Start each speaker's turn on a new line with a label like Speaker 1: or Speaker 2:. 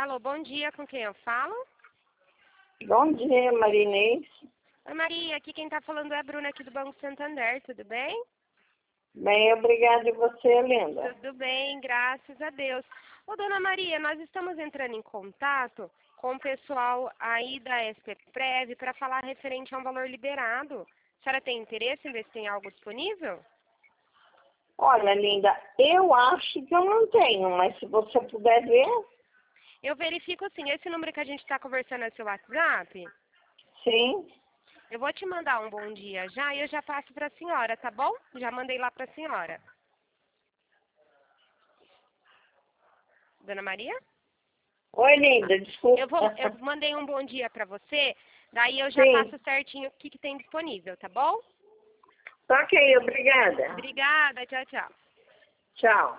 Speaker 1: Alô, bom dia, com quem eu falo?
Speaker 2: Bom dia, Marinês.
Speaker 1: Oi, Maria, aqui quem tá falando é a Bruna aqui do Banco Santander, tudo bem?
Speaker 2: Bem, obrigada. E você, linda?
Speaker 1: Tudo bem, graças a Deus. Ô, dona Maria, nós estamos entrando em contato com o pessoal aí da SPPrev para falar referente a um valor liberado. A senhora tem interesse em ver se tem algo disponível?
Speaker 2: Olha, linda, eu acho que eu não tenho, mas se você puder ver,
Speaker 1: Eu verifico assim, esse número que a gente está conversando é seu WhatsApp?
Speaker 2: sim.
Speaker 1: Eu vou te mandar um bom dia já e eu já passo para a senhora, tá bom? Já mandei lá para a senhora. Dona Maria?
Speaker 2: Oi, linda, desculpa.
Speaker 1: Eu mandei um bom dia para você, daí eu já
Speaker 2: Sim,
Speaker 1: passo certinho o que tem disponível, tá bom?
Speaker 2: ok, obrigada.
Speaker 1: Obrigada, tchau, tchau.
Speaker 2: Tchau.